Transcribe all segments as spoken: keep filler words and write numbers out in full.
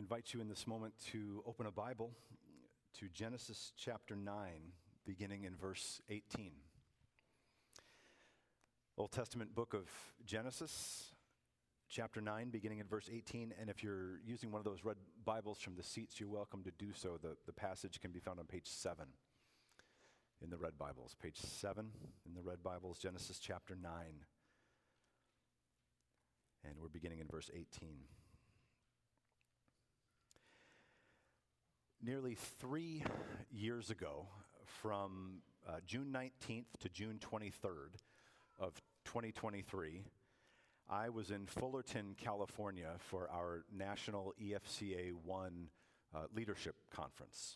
invite you in this moment to open a Bible to Genesis chapter nine, beginning in verse eighteen. Old Testament book of Genesis, chapter nine, beginning in verse eighteen. And if you're using one of those red Bibles from the seats, you're welcome to do so. The, the passage can be found on page seven in the red Bibles. Page seven in the red Bibles, Genesis chapter nine. And we're beginning in verse eighteen. Nearly three years ago, from uh, June nineteenth to June twenty-third of twenty twenty-three, I was in Fullerton, California for our National E F C A one uh, Leadership Conference.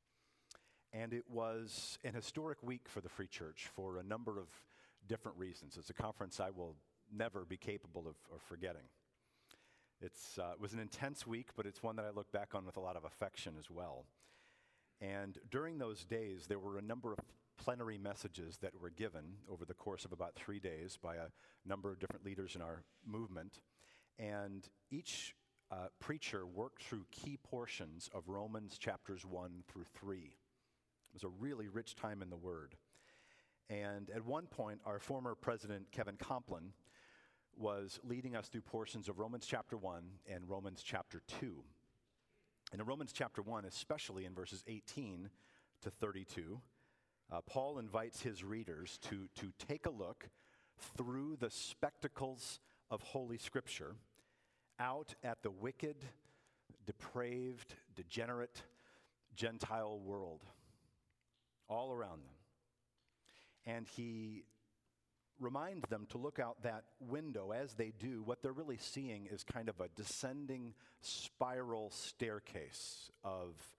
And it was an historic week for the Free Church for a number of different reasons. It's a conference I will never be capable of, of forgetting. It's, uh, it was an intense week, but it's one that I look back on with a lot of affection as well. And during those days, there were a number of plenary messages that were given over the course of about three days by a number of different leaders in our movement. And each uh, preacher worked through key portions of Romans chapters one through three. It was a really rich time in the Word. And at one point, our former president, Kevin Complin, was leading us through portions of Romans chapter one and Romans chapter two. And in Romans chapter one, especially in verses eighteen to thirty-two, uh, Paul invites his readers to, to take a look through the spectacles of Holy Scripture out at the wicked, depraved, degenerate Gentile world all around them. And he reminds them to look out that window. As they do, what they're really seeing is kind of a descending spiral staircase of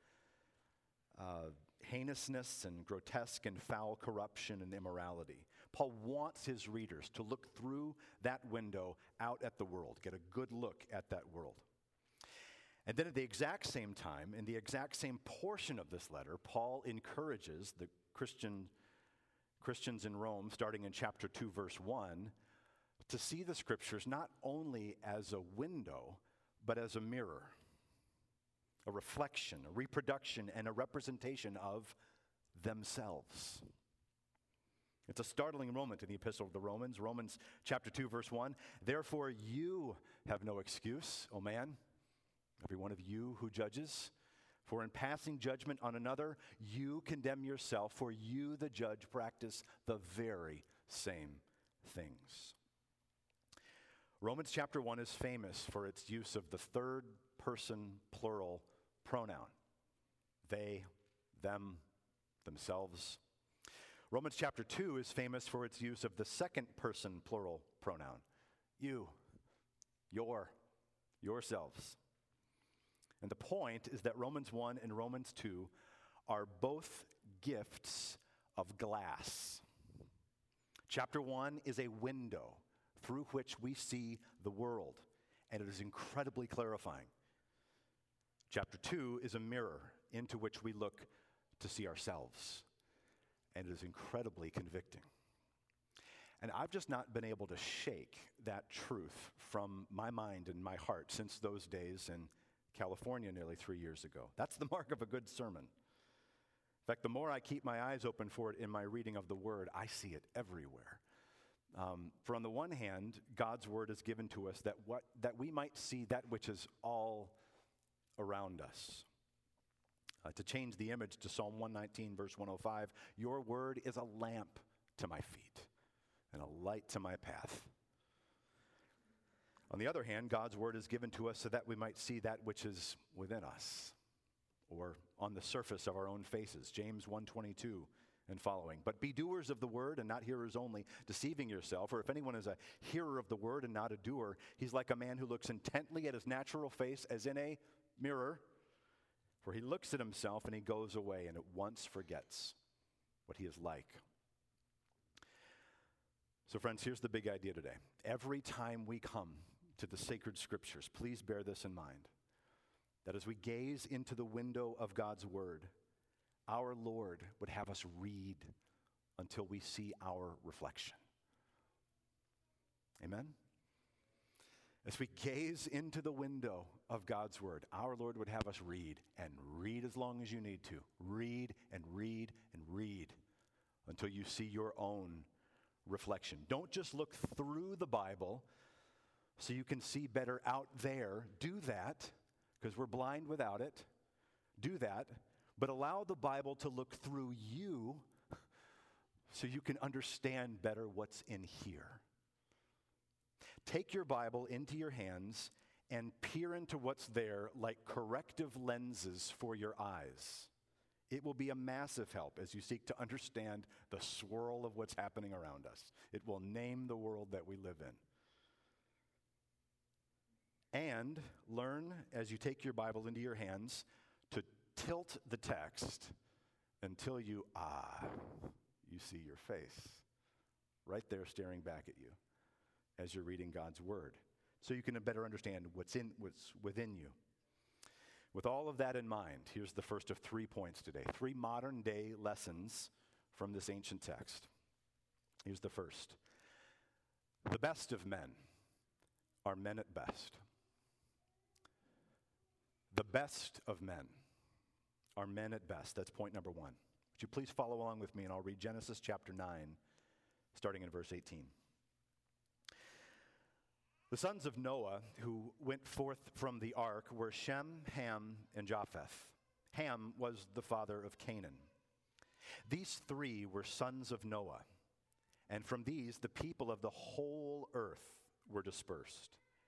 uh, heinousness and grotesque and foul corruption and immorality. Paul wants his readers to look through that window out at the world, get a good look at that world. And then at the exact same time, in the exact same portion of this letter, Paul encourages the Christian Christians in Rome, starting in chapter two, verse one, to see the Scriptures not only as a window, but as a mirror, a reflection, a reproduction, and a representation of themselves. It's a startling moment in the Epistle of the Romans. Romans chapter two, verse one, therefore you have no excuse, O man, every one of you who judges. For in passing judgment on another, you condemn yourself, for you, the judge, practice the very same things. Romans chapter one is famous for its use of the third person plural pronoun. They, them, themselves. Romans chapter two is famous for its use of the second person plural pronoun. You, your, yourselves. And the point is that Romans one and Romans two are both gifts of glass. Chapter one is a window through which we see the world, and it is incredibly clarifying. Chapter two is a mirror into which we look to see ourselves, and it is incredibly convicting. And I've just not been able to shake that truth from my mind and my heart since those days in California nearly three years ago. That's the mark of a good sermon. In fact, the more I keep my eyes open for it in my reading of the Word, I see it everywhere. Um, for on the one hand, God's Word is given to us that what that we might see that which is all around us. Uh, to change the image to Psalm one nineteen, verse one oh five, your Word is a lamp to my feet and a light to my path. On the other hand, God's Word is given to us so that we might see that which is within us, or on the surface of our own faces. James one twenty-two and following. But be doers of the Word and not hearers only, deceiving yourself. Or if anyone is a hearer of the Word and not a doer, he's like a man who looks intently at his natural face as in a mirror, for he looks at himself and he goes away and at once forgets what he is like. So friends, here's the big idea today. Every time we come to the sacred Scriptures, please bear this in mind, that as we gaze into the window of God's Word, our Lord would have us read until we see our reflection. Amen? As we gaze into the window of God's Word, our Lord would have us read and read as long as you need to. Read and read and read until you see your own reflection. Don't just look through the Bible so you can see better out there. Do that, because we're blind without it. Do that, but allow the Bible to look through you so you can understand better what's in here. Take your Bible into your hands and peer into what's there like corrective lenses for your eyes. It will be a massive help as you seek to understand the swirl of what's happening around us. It will name the world that we live in. And learn, as you take your Bible into your hands, to tilt the text until you, ah, you see your face right there staring back at you as you're reading God's Word, so you can better understand what's in what's within you. With all of that in mind, here's the first of three points today. Three modern day lessons from this ancient text. Here's the first. The best of men are men at best. The best of men are men at best. That's point number one. Would you please follow along with me, and I'll read Genesis chapter nine, starting in verse eighteen. The sons of Noah who went forth from the ark were Shem, Ham, and Japheth. Ham was the father of Canaan. These three were sons of Noah, and from these the people of the whole earth were dispersed.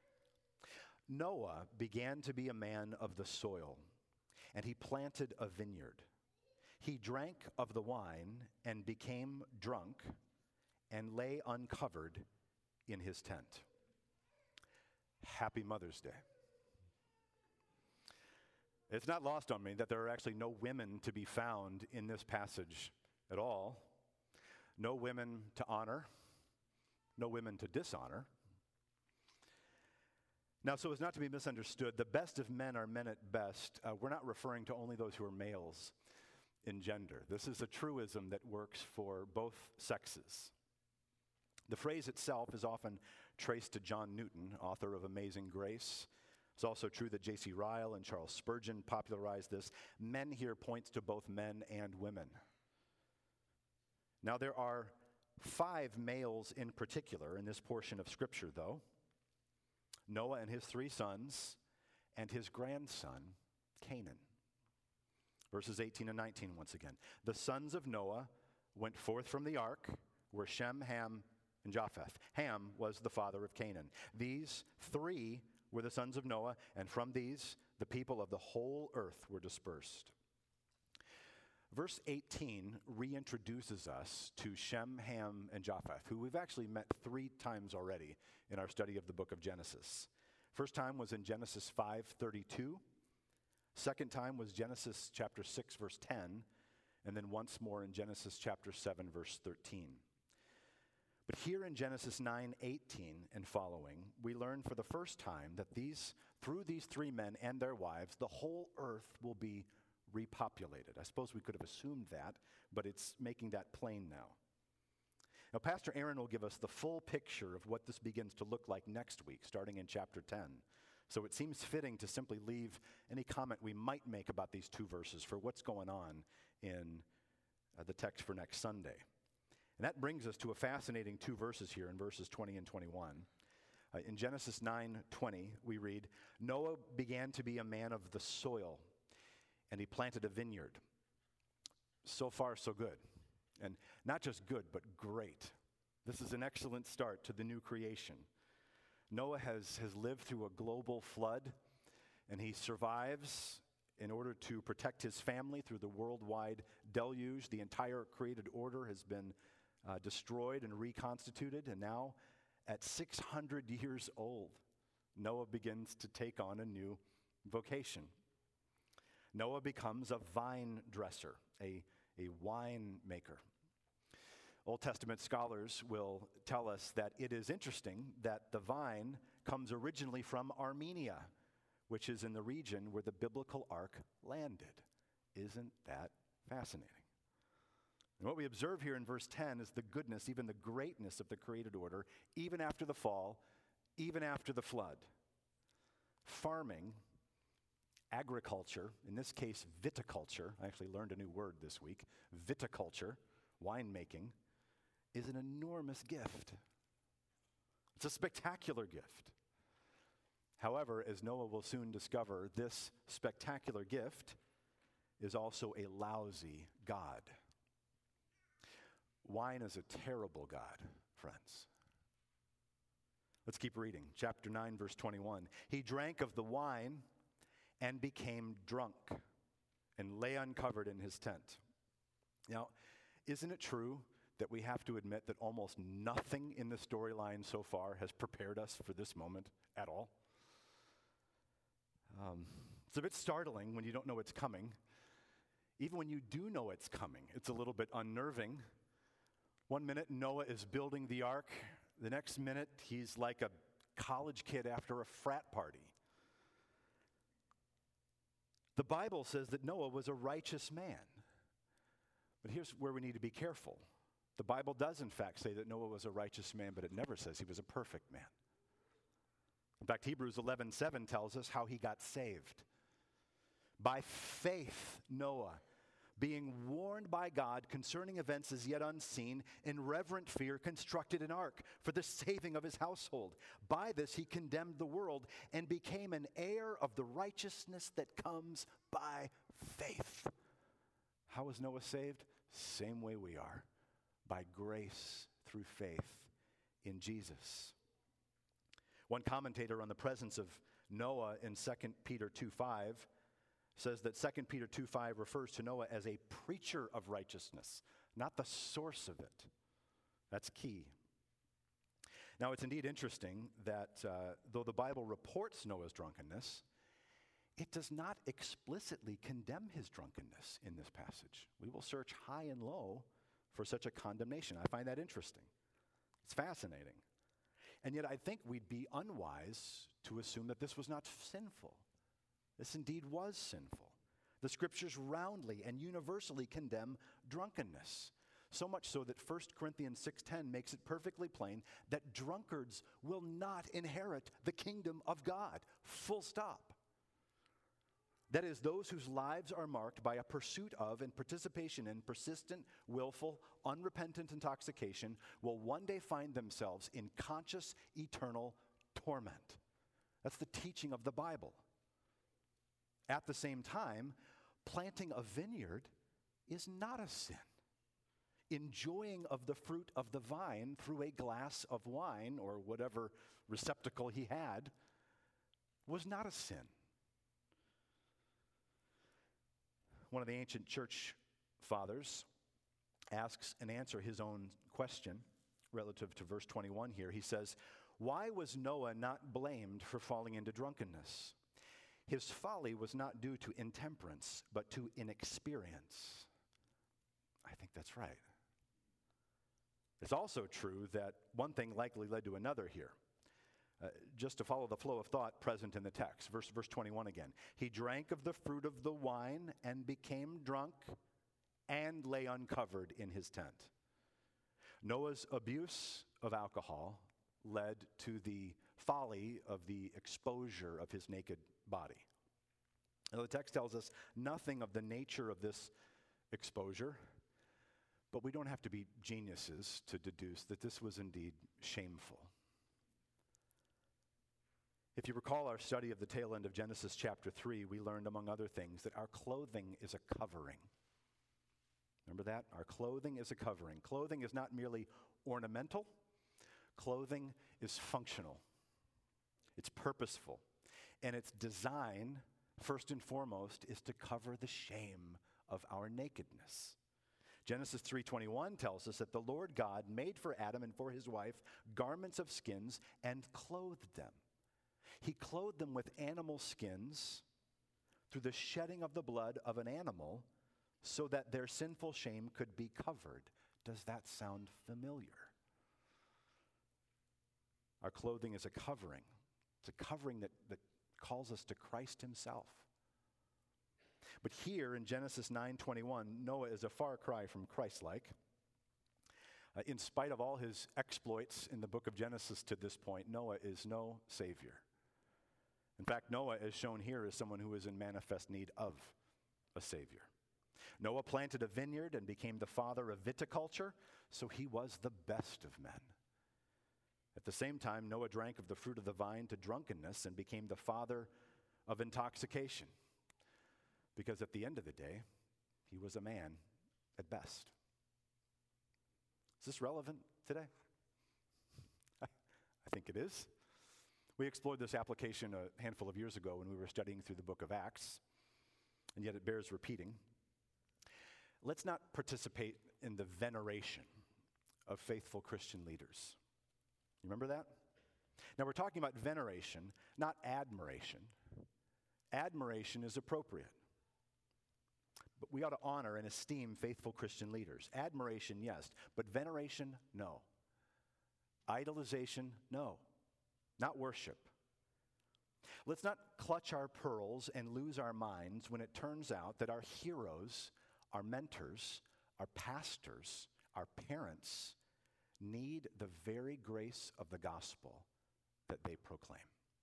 Noah began to be a man of the soil, and he planted a vineyard. He drank of the wine and became drunk and lay uncovered in his tent. Happy Mother's Day. It's not lost on me that there are actually no women to be found in this passage at all. No women to honor, no women to dishonor. Now, so as not to be misunderstood, the best of men are men at best. Uh, we're not referring to only those who are males in gender. This is a truism that works for both sexes. The phrase itself is often traced to John Newton, author of Amazing Grace. It's also true that J C Ryle and Charles Spurgeon popularized this. Men here points to both men and women. Now, there are five males in particular in this portion of Scripture, though. Noah and his three sons, and his grandson, Canaan. Verses eighteen and nineteen once again. The sons of Noah went forth from the ark, were Shem, Ham, and Japheth. Ham was the father of Canaan. These three were the sons of Noah, and from these the people of the whole earth were dispersed. Verse eighteen reintroduces us to Shem, Ham, and Japheth, who we've actually met three times already in our study of the book of Genesis. First time was in Genesis five thirty-two. Second time was Genesis chapter six, verse ten, and then once more in Genesis chapter seven, verse thirteen. But here in Genesis nine eighteen and following, we learn for the first time that these, through these three men and their wives, the whole earth will be repopulated. I suppose we could have assumed that, but it's making that plain now. Now, Pastor Aaron will give us the full picture of what this begins to look like next week, starting in chapter ten. So it seems fitting to simply leave any comment we might make about these two verses for what's going on in uh, the text for next Sunday. And that brings us to a fascinating two verses here in verses twenty and twenty-one. Uh, in Genesis nine twenty, we read, Noah began to be a man of the soil, and he planted a vineyard. So far, so good. And not just good, but great. This is an excellent start to the new creation. Noah has, has lived through a global flood, and he survives in order to protect his family through the worldwide deluge. The entire created order has been uh, destroyed and reconstituted, and now at six hundred years old, Noah begins to take on a new vocation. Noah becomes a vine dresser, a, a wine maker. Old Testament scholars will tell us that it is interesting that the vine comes originally from Armenia, which is in the region where the biblical ark landed. Isn't that fascinating? And what we observe here in verse ten is the goodness, even the greatness of the created order, even after the fall, even after the flood, farming, agriculture, in this case viticulture, I actually learned a new word this week, viticulture, winemaking, is an enormous gift. It's a spectacular gift. However, as Noah will soon discover, this spectacular gift is also a lousy God. Wine is a terrible God, friends. Let's keep reading. Chapter nine, verse twenty-one. He drank of the wine and became drunk and lay uncovered in his tent. Now, isn't it true that we have to admit that almost nothing in the storyline so far has prepared us for this moment at all? Um, it's a bit startling when you don't know it's coming. Even when you do know it's coming, it's a little bit unnerving. One minute, Noah is building the ark. The next minute, he's like a college kid after a frat party. The Bible says that Noah was a righteous man. But here's where we need to be careful. The Bible does, in fact, say that Noah was a righteous man, but it never says he was a perfect man. In fact, Hebrews eleven seven tells us how he got saved. By faith, Noah, being warned by God concerning events as yet unseen, in reverent fear constructed an ark for the saving of his household. By this he condemned the world and became an heir of the righteousness that comes by faith. How was Noah saved? Same way we are, by grace through faith in Jesus. One commentator on the presence of Noah in Second Peter two five says that Second Peter two five refers to Noah as a preacher of righteousness, not the source of it. That's key. Now, it's indeed interesting that uh, though the Bible reports Noah's drunkenness, it does not explicitly condemn his drunkenness in this passage. We will search high and low for such a condemnation. I find that interesting. It's fascinating. And yet I think we'd be unwise to assume that this was not sinful. This indeed was sinful. The scriptures roundly and universally condemn drunkenness. So much so that First Corinthians six ten makes it perfectly plain that drunkards will not inherit the kingdom of God. Full stop. That is, those whose lives are marked by a pursuit of and participation in persistent, willful, unrepentant intoxication will one day find themselves in conscious, eternal torment. That's the teaching of the Bible. At the same time, planting a vineyard is not a sin. Enjoying of the fruit of the vine through a glass of wine or whatever receptacle he had was not a sin. One of the ancient church fathers asks and answers his own question relative to verse twenty-one here. He says, "Why was Noah not blamed for falling into drunkenness? His folly was not due to intemperance, but to inexperience." I think that's right. It's also true that one thing likely led to another here. Uh, just to follow the flow of thought present in the text. Verse, verse twenty-one again. He drank of the fruit of the wine and became drunk and lay uncovered in his tent. Noah's abuse of alcohol led to the folly of the exposure of his naked body. Now, the text tells us nothing of the nature of this exposure, but we don't have to be geniuses to deduce that this was indeed shameful. If you recall our study of the tail end of Genesis chapter three, we learned, among other things, that our clothing is a covering. Remember that? Our clothing is a covering. Clothing is not merely ornamental. Clothing is functional. It's purposeful. And its design, first and foremost, is to cover the shame of our nakedness. Genesis three twenty-one tells us that the Lord God made for Adam and for his wife garments of skins and clothed them. He clothed them with animal skins through the shedding of the blood of an animal so that their sinful shame could be covered. Does that sound familiar? Our clothing is a covering. It's a covering that, that calls us to Christ himself. But here in Genesis nine twenty-one, Noah is a far cry from Christ-like. Uh, in spite of all his exploits in the book of Genesis to this point, Noah is no savior. In fact, Noah, as shown here, is someone who is in manifest need of a savior. Noah planted a vineyard and became the father of viticulture, so he was the best of men. At the same time, Noah drank of the fruit of the vine to drunkenness and became the father of intoxication, because at the end of the day, he was a man at best. Is this relevant today? I think it is. We explored this application a handful of years ago when we were studying through the book of Acts, and yet it bears repeating. Let's not participate in the veneration of faithful Christian leaders. You remember that? Now we're talking about veneration, not admiration. Admiration is appropriate. But we ought to honor and esteem faithful Christian leaders. Admiration, yes, but veneration, no. Idolization, no. Not worship. Let's not clutch our pearls and lose our minds when it turns out that our heroes, our mentors, our pastors, our parents need the very grace of the gospel that they proclaim.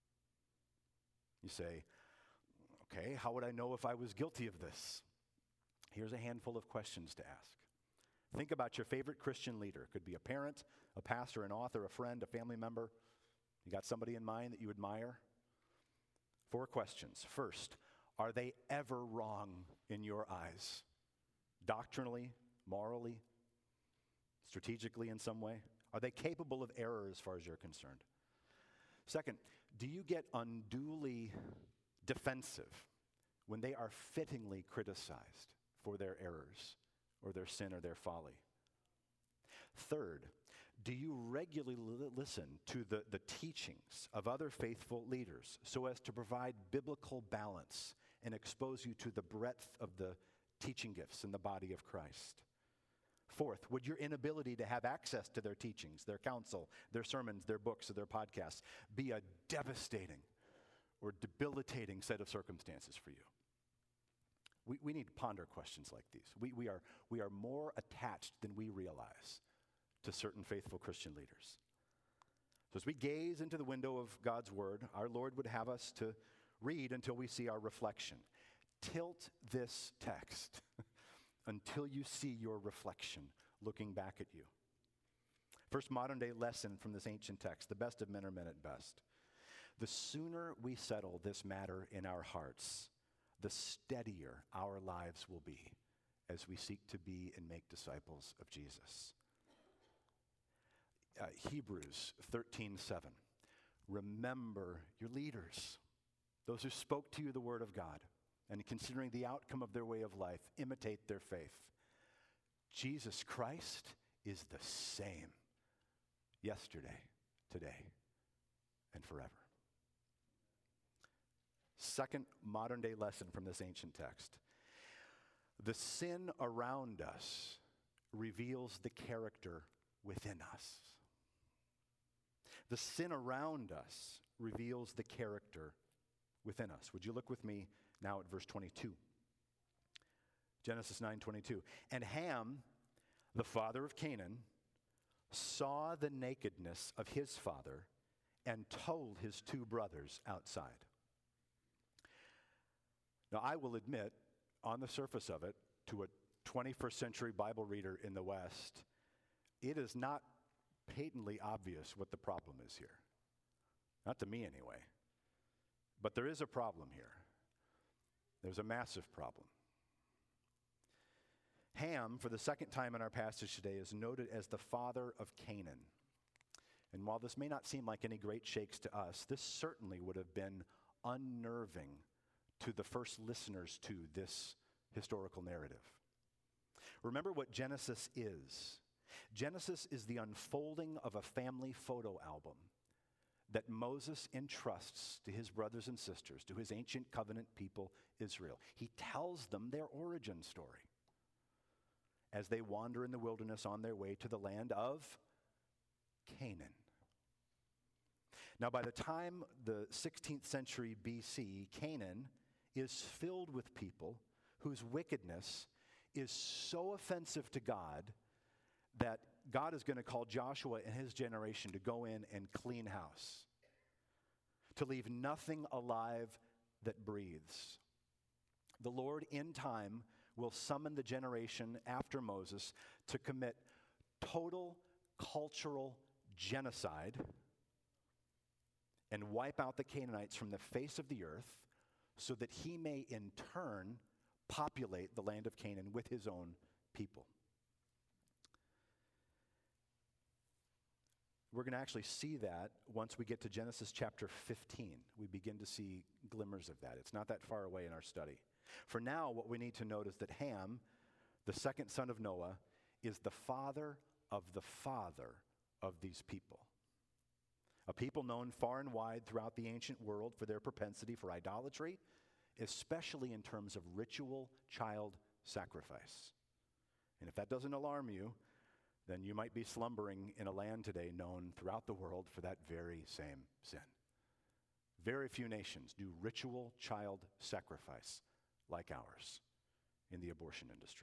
You say, okay, how would I know if I was guilty of this? Here's a handful of questions to ask. Think about your favorite Christian leader. It could be a parent, a pastor, an author, a friend, a family member. You got somebody in mind that you admire? Four questions. First, are they ever wrong in your eyes? Doctrinally, morally, strategically in some way? Are they capable of error as far as you're concerned? Second, do you get unduly defensive when they are fittingly criticized for their errors or their sin or their folly? Third, do you regularly li- listen to the, the teachings of other faithful leaders so as to provide biblical balance and expose you to the breadth of the teaching gifts in the body of Christ? Fourth, would your inability to have access to their teachings, their counsel, their sermons, their books, or their podcasts be a devastating or debilitating set of circumstances for you? We, we need to ponder questions like these. We, we, are, we are more attached than we realize to certain faithful Christian leaders. So as we gaze into the window of God's word, our Lord would have us to read until we see our reflection. Tilt this text until you see your reflection looking back at you. First modern day lesson from this ancient text: the best of men are men at best. The sooner we settle this matter in our hearts, the steadier our lives will be as we seek to be and make disciples of Jesus. Uh, Hebrews thirteen seven. Remember your leaders, those who spoke to you the word of God, and considering the outcome of their way of life, imitate their faith. Jesus Christ is the same yesterday, today, and forever. Second modern day lesson from this ancient text. The sin around us reveals the character within us. The sin around us reveals the character within us. Would you look with me now at verse twenty-two? Genesis nine twenty-two. And Ham, the father of Canaan, saw the nakedness of his father and told his two brothers outside. Now, I will admit, on the surface of it, to a twenty-first century Bible reader in the West, it is not patently obvious what the problem is here. Not to me, anyway. But there is a problem here. There's a massive problem. Ham, for the second time in our passage today, is noted as the father of Canaan. And while this may not seem like any great shakes to us, this certainly would have been unnerving to the first listeners to this historical narrative. Remember what Genesis is. Genesis is the unfolding of a family photo album that Moses entrusts to his brothers and sisters, to his ancient covenant people, Israel. He tells them their origin story as they wander in the wilderness on their way to the land of Canaan. Now, by the time the sixteenth century B C, Canaan is filled with people whose wickedness is so offensive to God that God is going to call Joshua and his generation to go in and clean house, to leave nothing alive that breathes. The Lord in time will summon the generation after Moses to commit total cultural genocide and wipe out the Canaanites from the face of the earth so that he may in turn populate the land of Canaan with his own people. We're going to actually see that once we get to Genesis chapter fifteen. We begin to see glimmers of that. It's not that far away in our study. For now, what we need to note is that Ham, the second son of Noah, is the father of the father of these people. A people known far and wide throughout the ancient world for their propensity for idolatry, especially in terms of ritual child sacrifice. And if that doesn't alarm you, then you might be slumbering in a land today known throughout the world for that very same sin. Very few nations do ritual child sacrifice like ours in the abortion industry.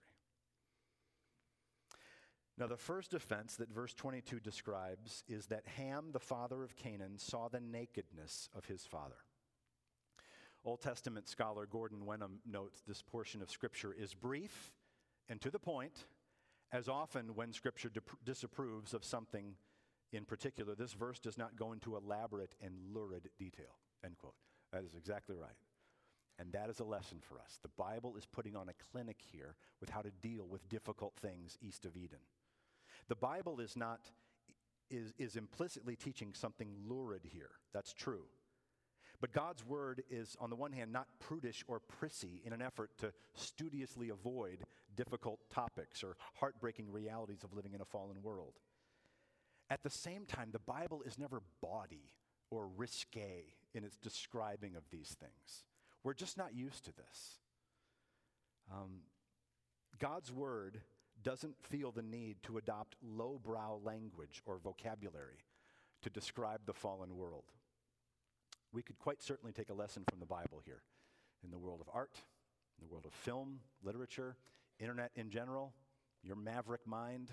Now, the first offense that verse twenty-two describes is that Ham, the father of Canaan, saw the nakedness of his father. Old Testament scholar Gordon Wenham notes this portion of Scripture is brief and to the point. As often when Scripture dip- disapproves of something in particular, this verse does not go into elaborate and lurid detail, end quote. That is exactly right. And that is a lesson for us. The Bible is putting on a clinic here with how to deal with difficult things east of Eden. The Bible is not, is, is implicitly teaching something lurid here. That's true. But God's word is, on the one hand, not prudish or prissy in an effort to studiously avoid difficult topics or heartbreaking realities of living in a fallen world. At the same time, the Bible is never bawdy or risque in its describing of these things. We're just not used to this. Um, God's word doesn't feel the need to adopt lowbrow language or vocabulary to describe the fallen world. We could quite certainly take a lesson from the Bible here in the world of art, in the world of film, literature, internet in general, your maverick mind.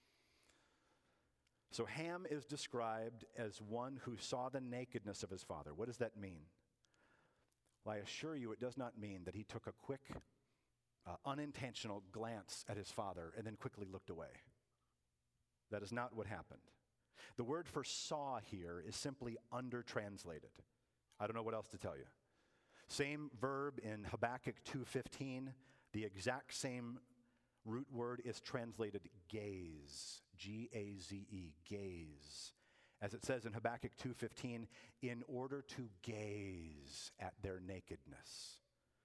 So Ham is described as one who saw the nakedness of his father. What does that mean? Well, I assure you it does not mean that he took a quick, uh, unintentional glance at his father and then quickly looked away. That is not what happened. The word for saw here is simply undertranslated. I don't know what else to tell you. Same verb in Habakkuk two fifteen. The exact same root word is translated gaze, G A Z E, gaze. As it says in Habakkuk two fifteen, in order to gaze at their nakedness.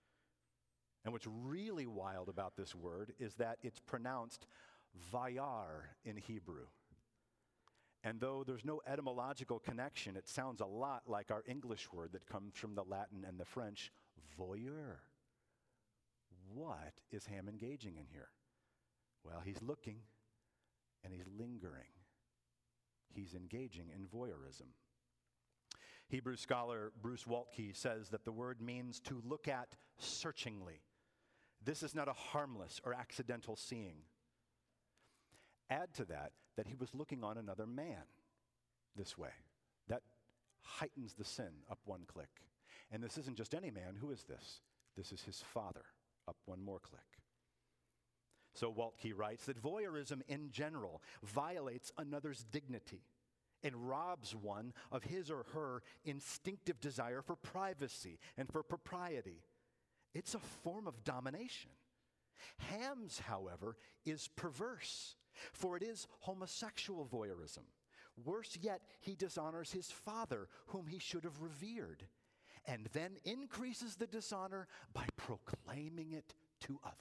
And what's really wild about this word is that it's pronounced vayar in Hebrew. And though there's no etymological connection, it sounds a lot like our English word that comes from the Latin and the French, voyeur. What is Ham engaging in here? Well, he's looking and he's lingering. He's engaging in voyeurism. Hebrew scholar Bruce Waltke says that the word means to look at searchingly. This is not a harmless or accidental seeing. Add to that that he was looking on another man this way. That heightens the sin up one click. And this isn't just any man. Who is this? This is his father, up one more click. So Waltke writes that voyeurism in general violates another's dignity and robs one of his or her instinctive desire for privacy and for propriety. It's a form of domination. Ham's, however, is perverse, for it is homosexual voyeurism. Worse yet, he dishonors his father, whom he should have revered, and then increases the dishonor by proclaiming it to others.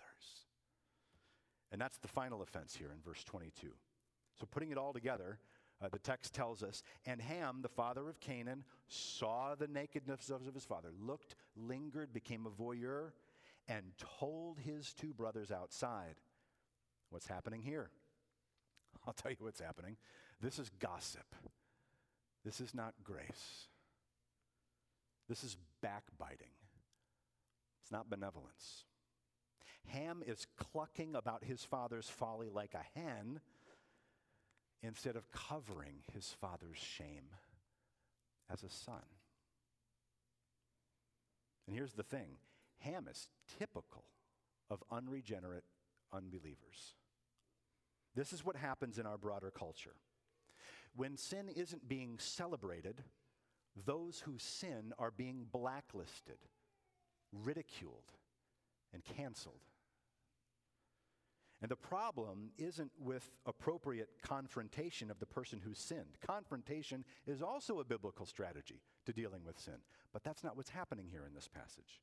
And that's the final offense here in verse twenty-two. So putting it all together, uh, the text tells us, and Ham, the father of Canaan, saw the nakedness of his father, looked, lingered, became a voyeur, and told his two brothers outside. What's happening here? I'll tell you what's happening. This is gossip. This is not grace. This is backbiting. It's not benevolence. Ham is clucking about his father's folly like a hen, instead of covering his father's shame as a son. And here's the thing, Ham is typical of unregenerate unbelievers. This is what happens in our broader culture. When sin isn't being celebrated, those who sin are being blacklisted, ridiculed, and canceled. And the problem isn't with appropriate confrontation of the person who sinned. Confrontation is also a biblical strategy to dealing with sin, but that's not what's happening here in this passage.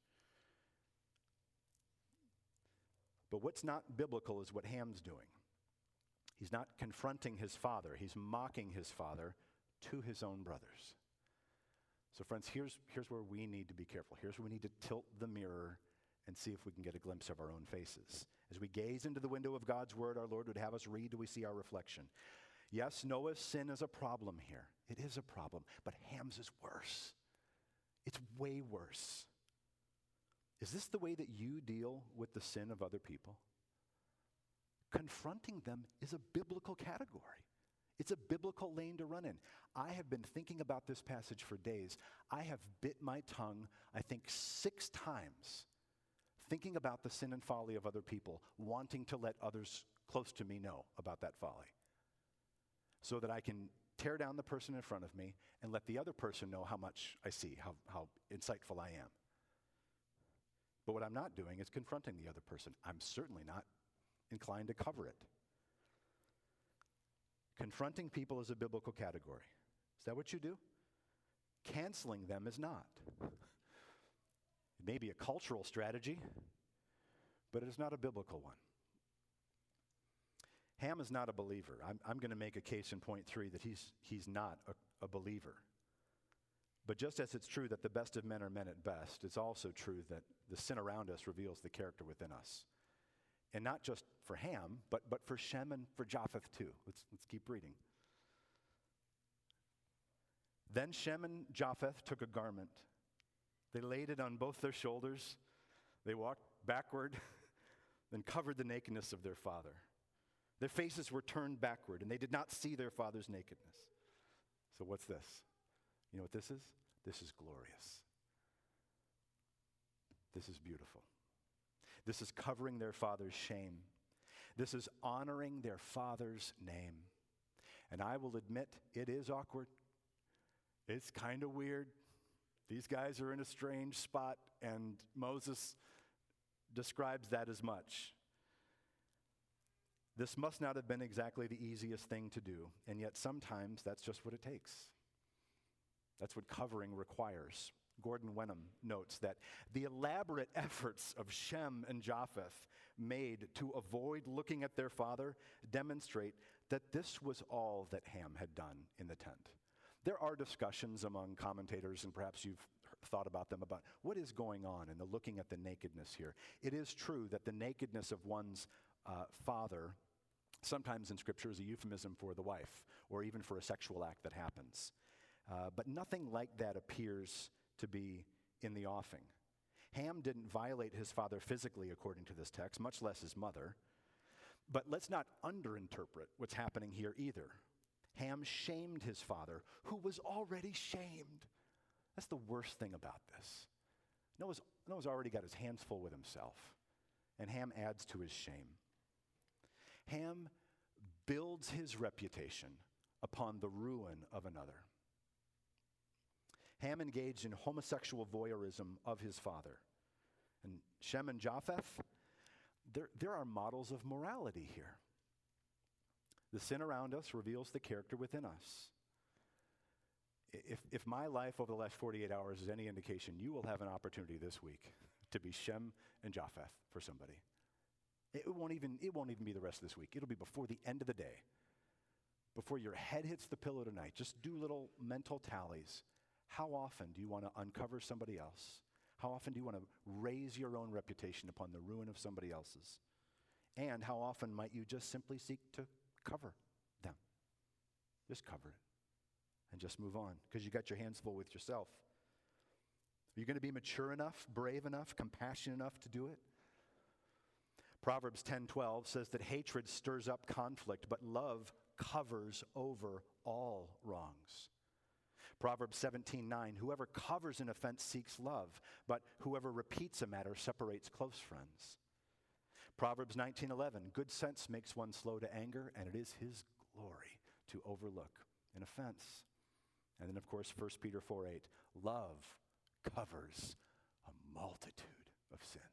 But what's not biblical is what Ham's doing. He's not confronting his father. He's mocking his father to his own brothers. So friends, here's, here's where we need to be careful. Here's where we need to tilt the mirror and see if we can get a glimpse of our own faces. As we gaze into the window of God's word, our Lord would have us read, do we see our reflection? Yes, Noah's sin is a problem here. It is a problem, but Ham's is worse. It's way worse. Is this the way that you deal with the sin of other people? Confronting them is a biblical category. It's a biblical lane to run in. I have been thinking about this passage for days. I have bit my tongue, I think, six times, thinking about the sin and folly of other people, wanting to let others close to me know about that folly, so that I can tear down the person in front of me and let the other person know how much I see, how, how insightful I am. But what I'm not doing is confronting the other person. I'm certainly not inclined to cover it. Confronting people is a biblical category. Is that what you do? Canceling them is not. It may be a cultural strategy, but it is not a biblical one. Ham is not a believer. I'm, I'm going to make a case in point three that he's, he's not a, a believer. But just as it's true that the best of men are men at best, it's also true that the sin around us reveals the character within us. And not just for Ham, but, but for Shem and for Japheth too. Let's, let's keep reading. Then Shem and Japheth took a garment. They laid it on both their shoulders. They walked backward, then covered the nakedness of their father. Their faces were turned backward, and they did not see their father's nakedness. So what's this? You know what this is? This is glorious. This is beautiful. This is covering their father's shame. This is honoring their father's name. And I will admit, it is awkward. It's kind of weird. These guys are in a strange spot, and Moses describes that as much. This must not have been exactly the easiest thing to do, and yet sometimes that's just what it takes. That's what covering requires. Gordon Wenham notes that the elaborate efforts of Shem and Japheth made to avoid looking at their father demonstrate that this was all that Ham had done in the tent. There are discussions among commentators, and perhaps you've thought about them, about what is going on in the looking at the nakedness here. It is true that the nakedness of one's uh, father sometimes in Scripture is a euphemism for the wife, or even for a sexual act that happens. Uh, but nothing like that appears to be in the offing. Ham didn't violate his father physically, according to this text, much less his mother. But let's not underinterpret what's happening here either. Ham shamed his father, who was already shamed. That's the worst thing about this. Noah's, Noah's already got his hands full with himself, and Ham adds to his shame. Ham builds his reputation upon the ruin of another. Ham engaged in homosexual voyeurism of his father. And Shem and Japheth, there, there are models of morality here. The sin around us reveals the character within us. If, if my life over the last forty-eight hours is any indication, you will have an opportunity this week to be Shem and Japheth for somebody. It won't even, it won't even be the rest of this week. It'll be before the end of the day. Before your head hits the pillow tonight, just do little mental tallies. How often do you want to uncover somebody else? How often do you want to raise your own reputation upon the ruin of somebody else's? And how often might you just simply seek to cover them? Just cover it and just move on, because you got your hands full with yourself. Are you going to be mature enough, brave enough, compassionate enough to do it? Proverbs ten twelve says that hatred stirs up conflict, but love covers over all wrongs. Proverbs seventeen nine, whoever covers an offense seeks love, but whoever repeats a matter separates close friends. Proverbs nineteen eleven, good sense makes one slow to anger, and it is his glory to overlook an offense. And then, of course, First Peter four eight, love covers a multitude of sins.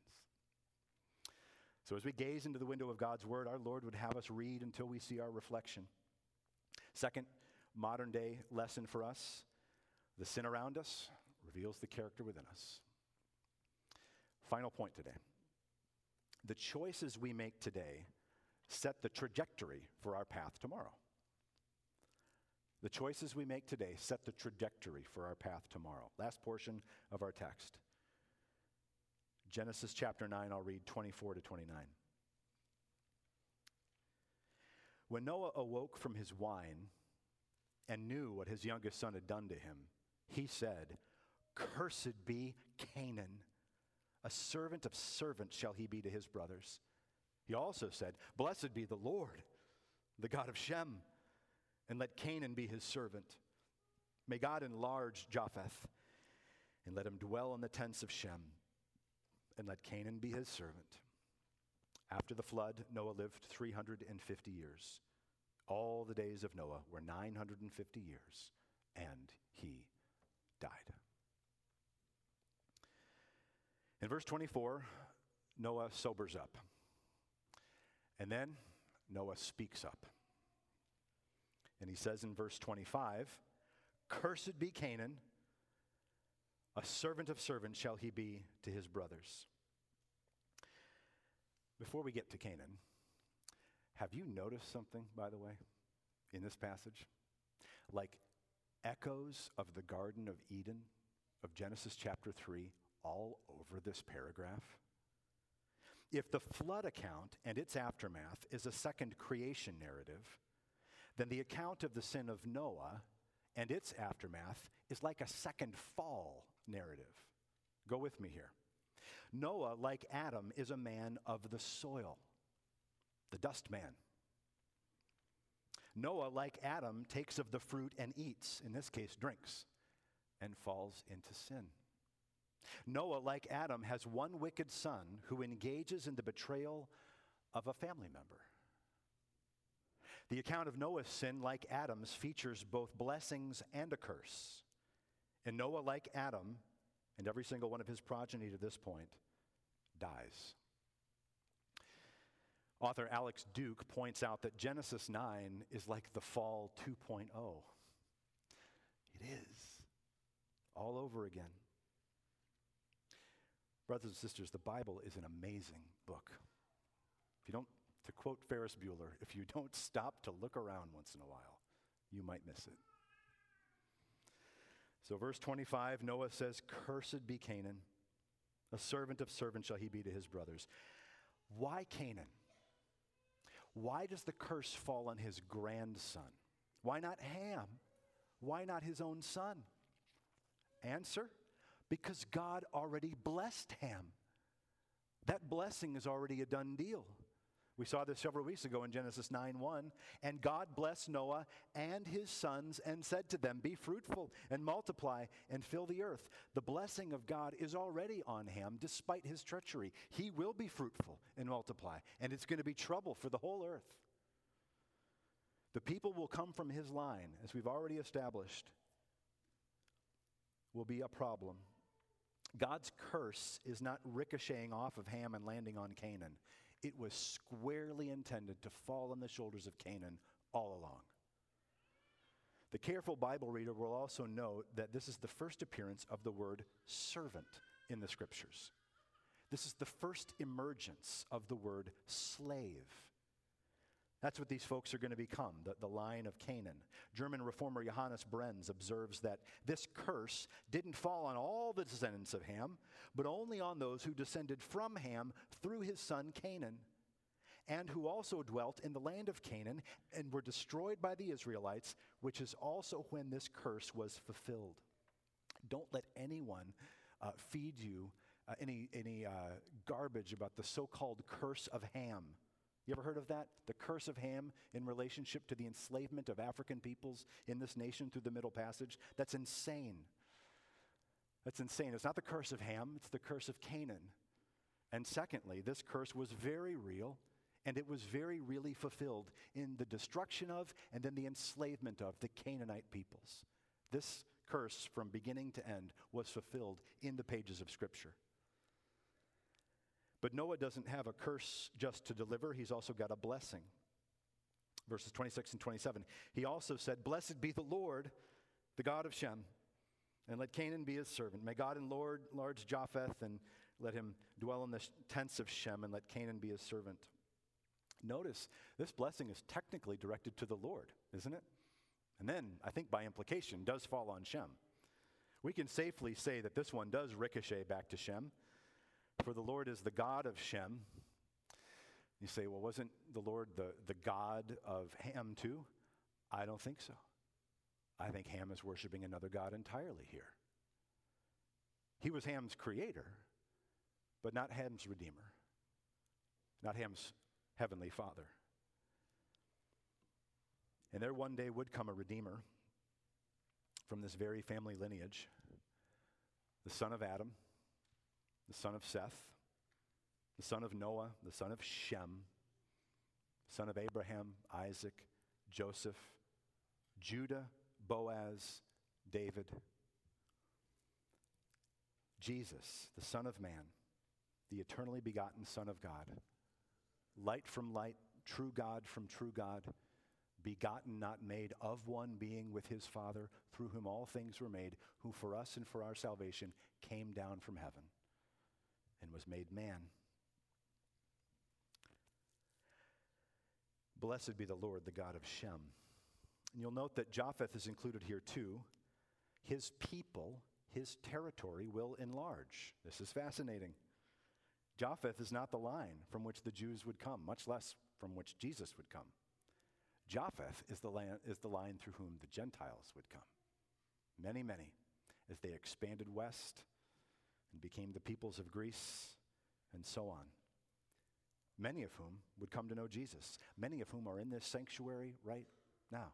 So as we gaze into the window of God's word, our Lord would have us read until we see our reflection. Second, modern day lesson for us, the sin around us reveals the character within us. Final point today. The choices we make today set the trajectory for our path tomorrow. The choices we make today set the trajectory for our path tomorrow. Last portion of our text. Genesis chapter nine, I'll read twenty-four to twenty-nine. When Noah awoke from his wine and knew what his youngest son had done to him, he said, "Cursed be Canaan. A servant of servants shall he be to his brothers." He also said, "Blessed be the Lord, the God of Shem, and let Canaan be his servant. May God enlarge Japheth, and let him dwell in the tents of Shem, and let Canaan be his servant." After the flood, Noah lived three hundred fifty years. All the days of Noah were nine hundred fifty years, and he died. In verse twenty-four, Noah sobers up. And then Noah speaks up. And he says in verse twenty-five, "Cursed be Canaan, a servant of servants shall he be to his brothers." Before we get to Canaan, have you noticed something, by the way, in this passage? Like echoes of the Garden of Eden of Genesis chapter three all over this paragraph? If the flood account and its aftermath is a second creation narrative, then the account of the sin of Noah and its aftermath is like a second fall narrative. Go with me here. Noah, like Adam, is a man of the soil, the dust man. Noah, like Adam, takes of the fruit and eats, in this case drinks, and falls into sin. Noah, like Adam, has one wicked son who engages in the betrayal of a family member. The account of Noah's sin, like Adam's, features both blessings and a curse. And Noah, like Adam, and every single one of his progeny to this point, dies. Author Alex Duke points out that Genesis nine is like the fall two point oh. It is. All over again. Brothers and sisters, the Bible is an amazing book. If you don't, to quote Ferris Bueller, if you don't stop to look around once in a while, you might miss it. So verse twenty-five, Noah says, "Cursed be Canaan, a servant of servants shall he be to his brothers." Why Canaan? Why does the curse fall on his grandson? Why not Ham? Why not his own son? Answer, because God already blessed Ham. That blessing is already a done deal. We saw this several weeks ago in Genesis nine one. "And God blessed Noah and his sons and said to them, 'Be fruitful and multiply and fill the earth.'" The blessing of God is already on Ham despite his treachery. He will be fruitful and multiply, and it's going to be trouble for the whole earth. The people will come from his line, as we've already established, will be a problem. God's curse is not ricocheting off of Ham and landing on Canaan. It was squarely intended to fall on the shoulders of Canaan all along. The careful Bible reader will also note that this is the first appearance of the word servant in the scriptures. This is the first emergence of the word slave. That's what these folks are going to become, the, the line of Canaan. German reformer Johannes Brenz observes that this curse didn't fall on all the descendants of Ham, but only on those who descended from Ham through his son Canaan, and who also dwelt in the land of Canaan and were destroyed by the Israelites, which is also when this curse was fulfilled. Don't let anyone uh, feed you uh, any, any uh, garbage about the so-called curse of Ham. You ever heard of that? The curse of Ham in relationship to the enslavement of African peoples in this nation through the Middle Passage? That's insane. That's insane. It's not the curse of Ham, it's the curse of Canaan. And secondly, this curse was very real, and it was very really fulfilled in the destruction of and then the enslavement of the Canaanite peoples. This curse from beginning to end was fulfilled in the pages of Scripture. But Noah doesn't have a curse just to deliver, he's also got a blessing. Verses twenty-six and twenty-seven. He also said, "Blessed be the Lord, the God of Shem, and let Canaan be his servant. May God enlarge enlarge Japheth, and let him dwell in the tents of Shem, and let Canaan be his servant." Notice, this blessing is technically directed to the Lord, isn't it? And then, I think by implication, does fall on Shem. We can safely say that this one does ricochet back to Shem. For the Lord is the God of Shem. You say, well, wasn't the Lord the, the God of Ham too? I don't think so. I think Ham is worshiping another God entirely here. He was Ham's creator, but not Ham's redeemer, not Ham's heavenly father. And there one day would come a redeemer from this very family lineage, the son of Adam, the son of Seth, the son of Noah, the son of Shem, son of Abraham, Isaac, Joseph, Judah, Boaz, David. Jesus, the Son of Man, the eternally begotten Son of God, light from light, true God from true God, begotten, not made, of one being with his Father, through whom all things were made, who for us and for our salvation came down from heaven and was made man. Blessed be the Lord, the God of Shem. And you'll note that Japheth is included here too. His people, his territory will enlarge. This is fascinating. Japheth is not the line from which the Jews would come, much less from which Jesus would come. Japheth is the, land, is the line through whom the Gentiles would come. Many, many, as they expanded west and became the peoples of Greece and so on. Many of whom would come to know Jesus. Many of whom are in this sanctuary right now.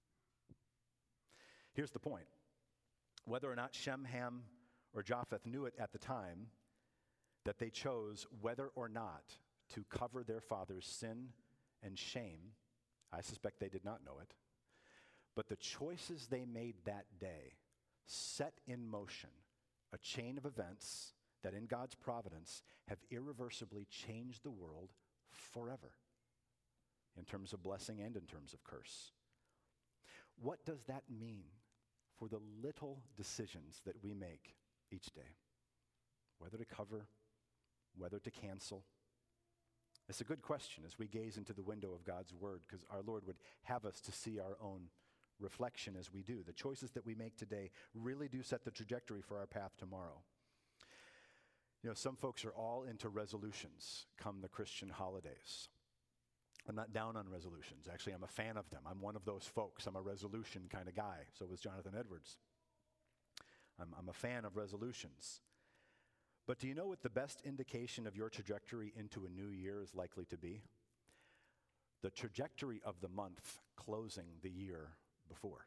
Here's the point. Whether or not Shem, Ham, or Japheth knew it at the time, that they chose whether or not to cover their father's sin and shame, I suspect they did not know it. But the choices they made that day set in motion a chain of events that in God's providence have irreversibly changed the world forever in terms of blessing and in terms of curse. What does that mean for the little decisions that we make each day? Whether to cover, whether to cancel. It's a good question as we gaze into the window of God's word, because our Lord would have us to see our own reflection as we do. The choices that we make today really do set the trajectory for our path tomorrow. You know, some folks are all into resolutions come the Christian holidays. I'm not down on resolutions. Actually, I'm a fan of them. I'm one of those folks. I'm a resolution kind of guy. So was Jonathan Edwards. I'm, I'm a fan of resolutions. But do you know what the best indication of your trajectory into a new year is likely to be? The trajectory of the month closing the year before.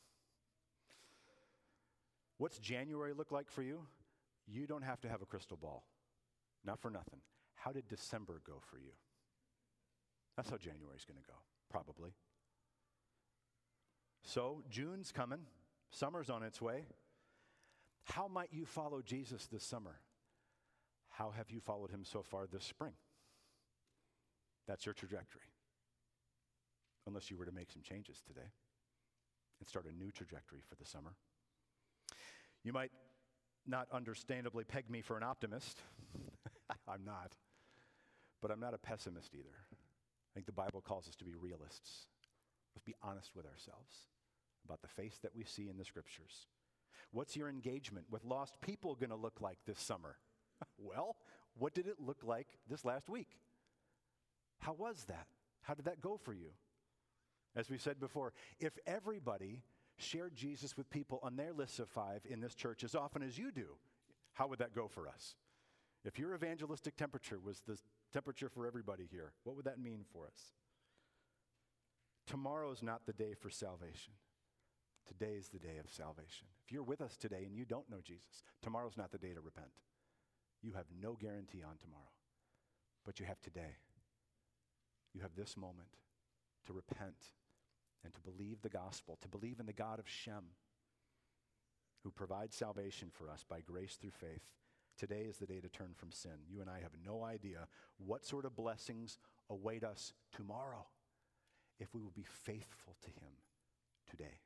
What's January look like for you? You don't have to have a crystal ball. Not for nothing. How did December go for you? That's how January's going to go, probably. So, June's coming. Summer's on its way. How might you follow Jesus this summer? How have you followed him so far this spring? That's your trajectory. Unless you were to make some changes today and start a new trajectory for the summer. You might not understandably peg me for an optimist. I'm not. But I'm not a pessimist either. I think the Bible calls us to be realists. Let's be honest with ourselves about the face that we see in the scriptures. What's your engagement with lost people going to look like this summer? Well, what did it look like this last week? How was that? How did that go for you? As we said before, if everybody shared Jesus with people on their lists of five in this church as often as you do, how would that go for us? If your evangelistic temperature was the temperature for everybody here. What would that mean for us? Tomorrow's not the day for salvation. Today is the day of salvation. If you're with us today and you don't know Jesus, tomorrow's not the day to repent. You have no guarantee on tomorrow, but you have today. You have this moment to repent and to believe the gospel, to believe in the God of Shem, who provides salvation for us by grace through faith. Today is the day to turn from sin. You and I have no idea what sort of blessings await us tomorrow if we will be faithful to him today.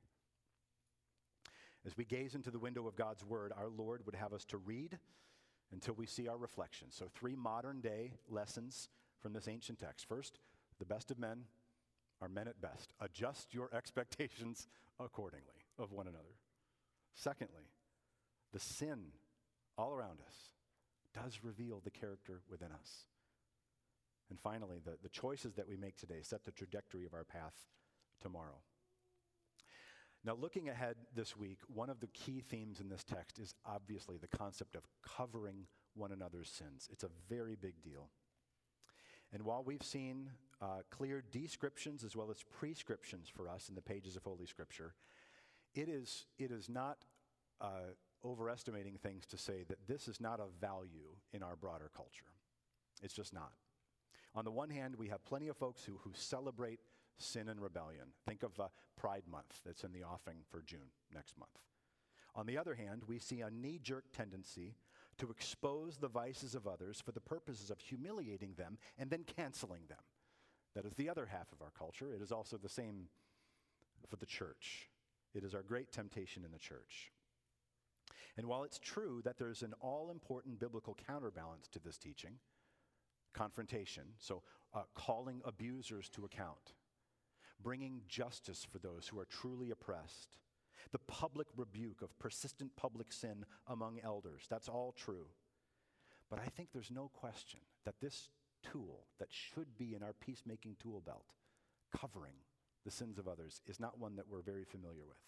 As we gaze into the window of God's word, our Lord would have us to read until we see our reflection. So three modern day lessons from this ancient text. First, the best of men are men at best. Adjust your expectations accordingly of one another. Secondly, the sin all around us does reveal the character within us. And finally, the, the choices that we make today set the trajectory of our path tomorrow. Now, looking ahead this week, one of the key themes in this text is obviously the concept of covering one another's sins. It's a very big deal. And while we've seen uh, clear descriptions as well as prescriptions for us in the pages of Holy Scripture, it is, it is not uh, overestimating things to say that this is not of value in our broader culture. It's just not. On the one hand, we have plenty of folks who, who celebrate sin and rebellion. Think of uh, Pride Month that's in the offing for June next month. On the other hand, we see a knee-jerk tendency to expose the vices of others for the purposes of humiliating them and then canceling them. That is the other half of our culture. It is also the same for the church. It is our great temptation in the church. And while it's true that there's an all-important biblical counterbalance to this teaching, confrontation, so uh, calling abusers to account, bringing justice for those who are truly oppressed, the public rebuke of persistent public sin among elders, that's all true. But I think there's no question that this tool that should be in our peacemaking tool belt, covering the sins of others, is not one that we're very familiar with.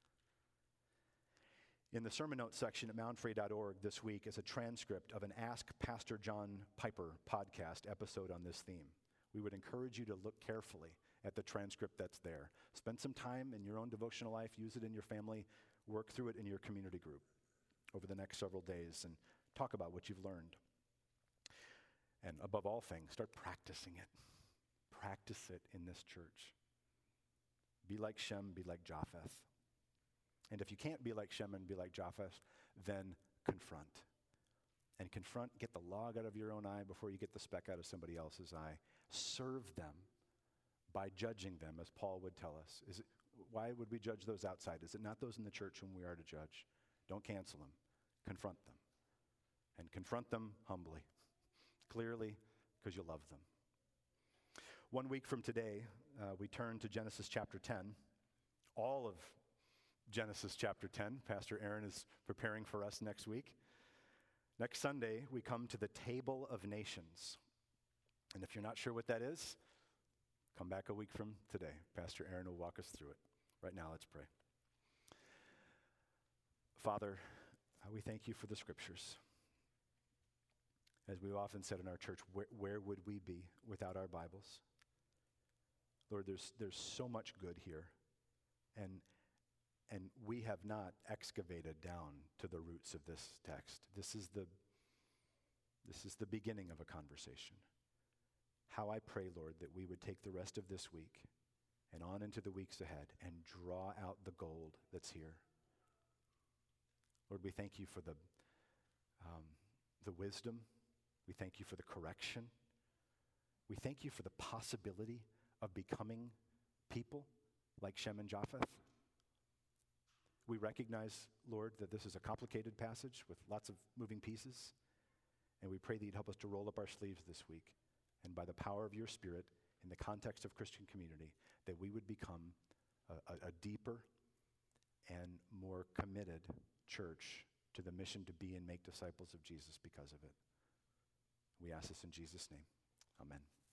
In the sermon notes section at mount free dot org this week is a transcript of an Ask Pastor John Piper podcast episode on this theme. We would encourage you to look carefully at the transcript that's there. Spend some time in your own devotional life, use it in your family, work through it in your community group over the next several days, and talk about what you've learned. And above all things, start practicing it. Practice it in this church. Be like Shem, be like Japheth. And if you can't be like Shem and be like Japheth, then confront. And confront, get the log out of your own eye before you get the speck out of somebody else's eye. Serve them by judging them, as Paul would tell us. Is it, why would we judge those outside? Is it not those in the church whom we are to judge? Don't cancel them. Confront them. And confront them humbly, clearly, because you love them. One week from today, uh, we turn to Genesis chapter ten. All of Genesis chapter ten. Pastor Aaron is preparing for us next week. Next Sunday, we come to the Table of Nations. And if you're not sure what that is, come back a week from today. Pastor Aaron will walk us through it. Right now, let's pray. Father, uh, we thank you for the scriptures. As we've often said in our church, where, where would we be without our Bibles? Lord, there's, there's so much good here. And And we have not excavated down to the roots of this text. This is the, this is the beginning of a conversation. How I pray, Lord, that we would take the rest of this week and on into the weeks ahead and draw out the gold that's here. Lord, we thank you for the, um, the wisdom. We thank you for the correction. We thank you for the possibility of becoming people like Shem and Japheth. We recognize, Lord, that this is a complicated passage with lots of moving pieces, and we pray that you'd help us to roll up our sleeves this week, and by the power of your Spirit, in the context of Christian community, that we would become a, a, a deeper and more committed church to the mission to be and make disciples of Jesus because of it. We ask this in Jesus' name. Amen.